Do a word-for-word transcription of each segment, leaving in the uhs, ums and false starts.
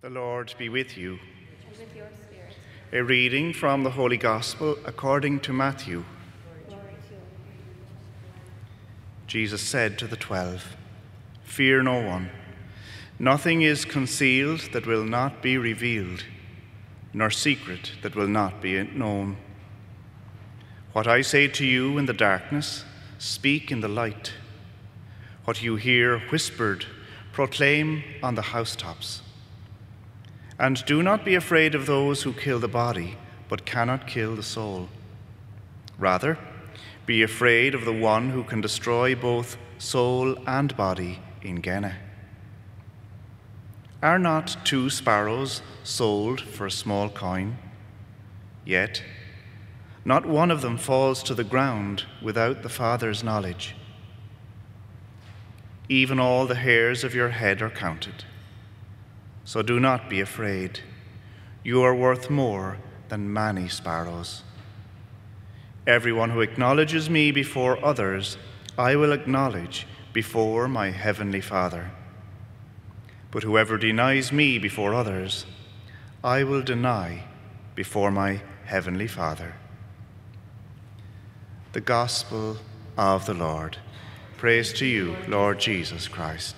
The Lord be with you. And with your spirit. A reading from the Holy Gospel according to Matthew. Glory to you. Jesus said to the twelve, "Fear no one. Nothing is concealed that will not be revealed, nor secret that will not be known. What I say to you in the darkness, speak in the light. What you hear whispered, proclaim on the housetops. And do not be afraid of those who kill the body, but cannot kill the soul. Rather, be afraid of the one who can destroy both soul and body in Gehenna. Are not two sparrows sold for a small coin? Yet, not one of them falls to the ground without the Father's knowledge. Even all the hairs of your head are counted. So do not be afraid. You are worth more than many sparrows. Everyone who acknowledges me before others, I will acknowledge before my heavenly Father. But whoever denies me before others, I will deny before my heavenly Father." The Gospel of the Lord. Praise to you, Lord Jesus Christ.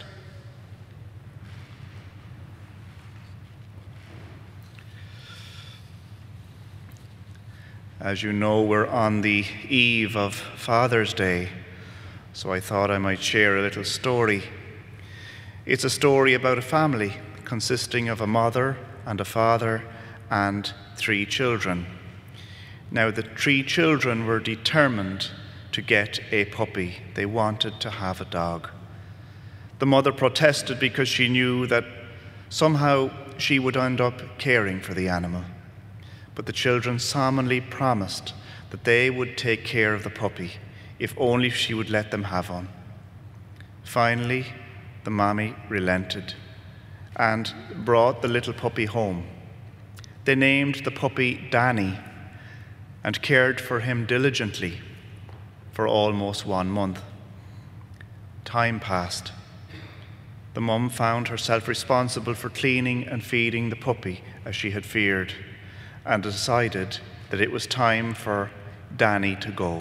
As you know, we're on the eve of Father's Day, so I thought I might share a little story. It's a story about a family consisting of a mother and a father and three children. Now, the three children were determined to get a puppy. They wanted to have a dog. The mother protested because she knew that somehow she would end up caring for the animal. But the children solemnly promised that they would take care of the puppy if only she would let them have one. Finally, the mommy relented and brought the little puppy home. They named the puppy Danny and cared for him diligently for almost one month. Time passed. The mum found herself responsible for cleaning and feeding the puppy as she had feared, and decided that it was time for Danny to go.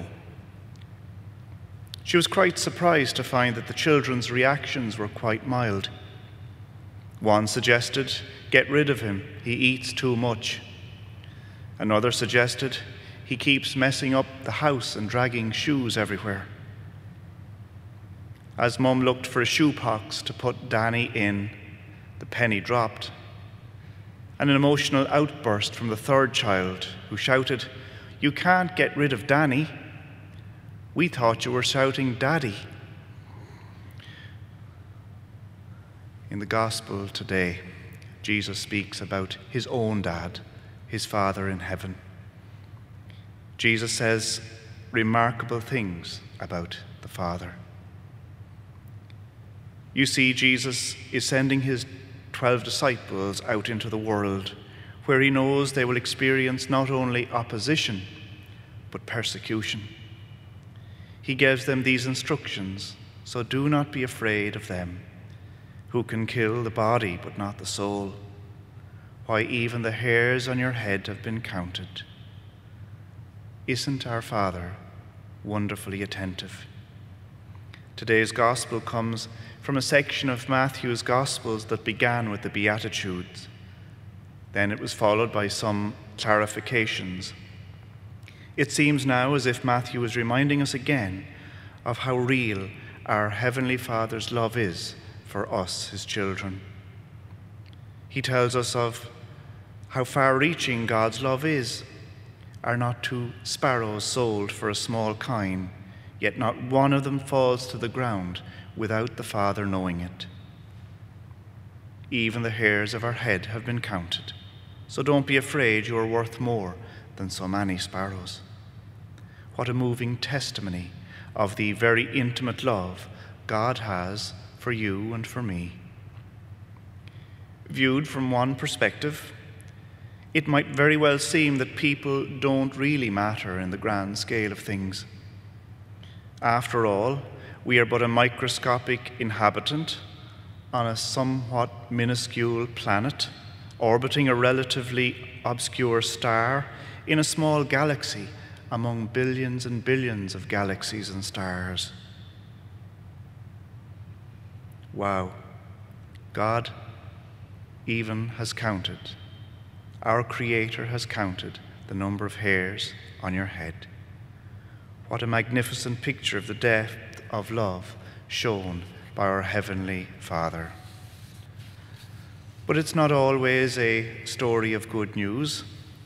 She was quite surprised to find that the children's reactions were quite mild. One suggested, "Get rid of him, he eats too much." Another suggested, "He keeps messing up the house and dragging shoes everywhere." As Mum looked for a shoebox to put Danny in, the penny dropped. And an emotional outburst from the third child, who shouted, "You can't get rid of Danny. We thought you were shouting Daddy." In the Gospel today, Jesus speaks about his own dad, his Father in heaven. Jesus says remarkable things about the Father. You see, Jesus is sending his twelve disciples out into the world, where he knows they will experience not only opposition, but persecution. He gives them these instructions, so do not be afraid of them, who can kill the body but not the soul. Why, even the hairs on your head have been counted. Isn't our Father wonderfully attentive? Today's Gospel comes from a section of Matthew's Gospels that began with the Beatitudes. Then it was followed by some clarifications. It seems now as if Matthew is reminding us again of how real our Heavenly Father's love is for us, his children. He tells us of how far-reaching God's love is. Are not two sparrows sold for a small coin, yet not one of them falls to the ground without the Father knowing it. Even the hairs of our head have been counted, so don't be afraid, you are worth more than so many sparrows. What a moving testimony of the very intimate love God has for you and for me. Viewed from one perspective, it might very well seem that people don't really matter in the grand scale of things. After all, we are but a microscopic inhabitant on a somewhat minuscule planet orbiting a relatively obscure star in a small galaxy among billions and billions of galaxies and stars. Wow, God even has counted. Our Creator has counted the number of hairs on your head. What a magnificent picture of the depth of love shown by our Heavenly Father. But it's not always a story of good news,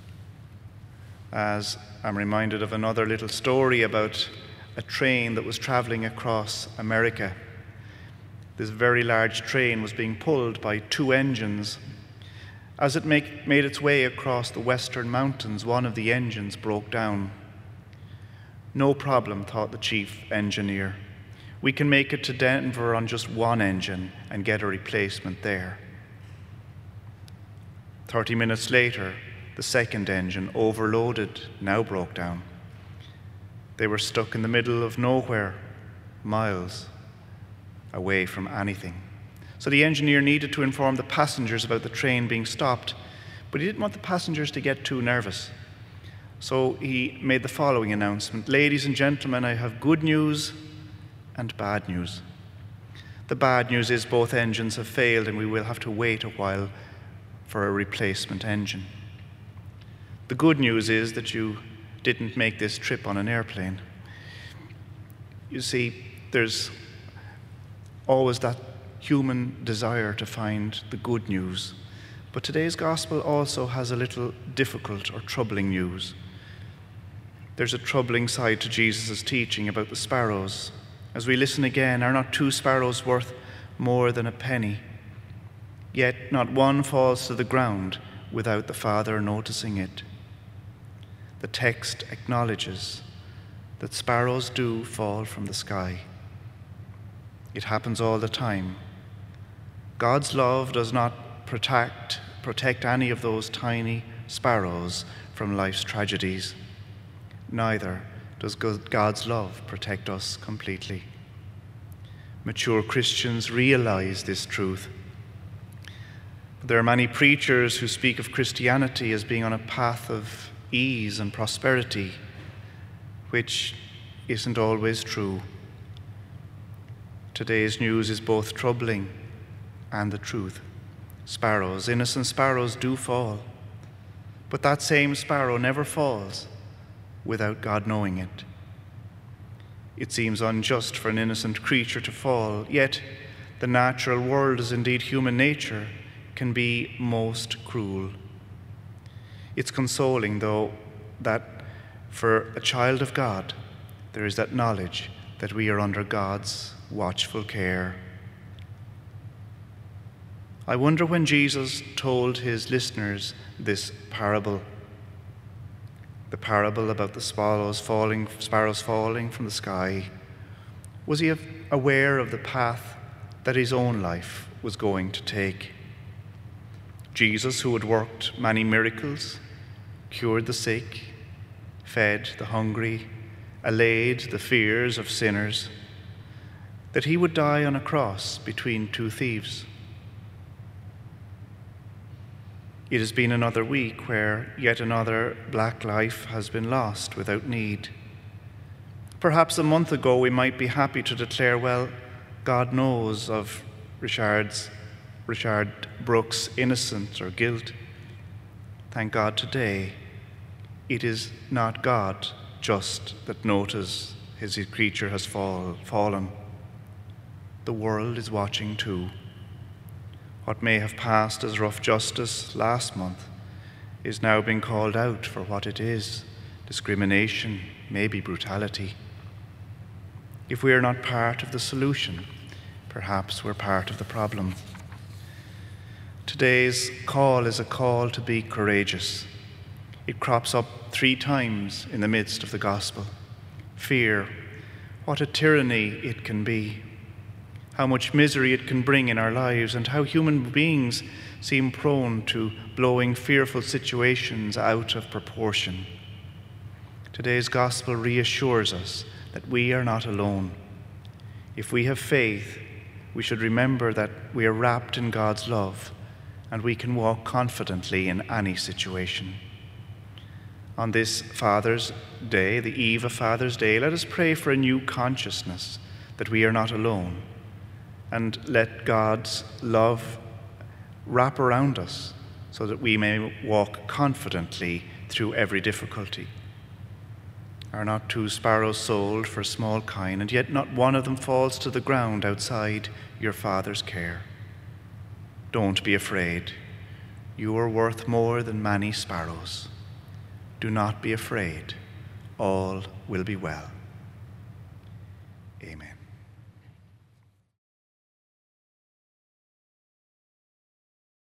as I'm reminded of another little story about a train that was traveling across America. This very large train was being pulled by two engines. As it make, made its way across the western mountains, one of the engines broke down. No problem, thought the chief engineer. We can make it to Denver on just one engine and get a replacement there. Thirty minutes later, the second engine, overloaded, now broke down. They were stuck in the middle of nowhere, miles away from anything. So the engineer needed to inform the passengers about the train being stopped, but he didn't want the passengers to get too nervous. So he made the following announcement: "Ladies and gentlemen, I have good news and bad news. The bad news is both engines have failed and we will have to wait a while for a replacement engine. The good news is that you didn't make this trip on an airplane." You see, there's always that human desire to find the good news. But today's gospel also has a little difficult or troubling news. There's a troubling side to Jesus' teaching about the sparrows. As we listen again, are not two sparrows worth more than a penny? Yet not one falls to the ground without the Father noticing it. The text acknowledges that sparrows do fall from the sky. It happens all the time. God's love does not protect, protect any of those tiny sparrows from life's tragedies. Neither does God's love protect us completely. Mature Christians realize this truth. There are many preachers who speak of Christianity as being on a path of ease and prosperity, which isn't always true. Today's news is both troubling and the truth. Sparrows, innocent sparrows, do fall, but that same sparrow never falls without God knowing it. It seems unjust for an innocent creature to fall, yet the natural world, as indeed human nature, can be most cruel. It's consoling, though, that for a child of God, there is that knowledge that we are under God's watchful care. I wonder when Jesus told his listeners this parable, the parable about the sparrows falling, sparrows falling from the sky, was he aware of the path that his own life was going to take? Jesus, who had worked many miracles, cured the sick, fed the hungry, allayed the fears of sinners, that he would die on a cross between two thieves. It has been another week where yet another black life has been lost without need. Perhaps a month ago we might be happy to declare, well, God knows of Richard's Richard Brooks' innocence or guilt. Thank God today it is not God just that notices his creature has fall, fallen. The world is watching too. What may have passed as rough justice last month is now being called out for what it is: discrimination, maybe brutality. If we are not part of the solution, perhaps we're part of the problem. Today's call is a call to be courageous. It crops up three times in the midst of the gospel. Fear, what a tyranny it can be, how much misery it can bring in our lives, and how human beings seem prone to blowing fearful situations out of proportion. Today's gospel reassures us that we are not alone. If we have faith, we should remember that we are wrapped in God's love and we can walk confidently in any situation. On this Father's Day, the eve of Father's Day, let us pray for a new consciousness that we are not alone, and let God's love wrap around us so that we may walk confidently through every difficulty. Are not two sparrows sold for a small coin, and yet not one of them falls to the ground outside your Father's care? Don't be afraid. You are worth more than many sparrows. Do not be afraid. All will be well. Amen.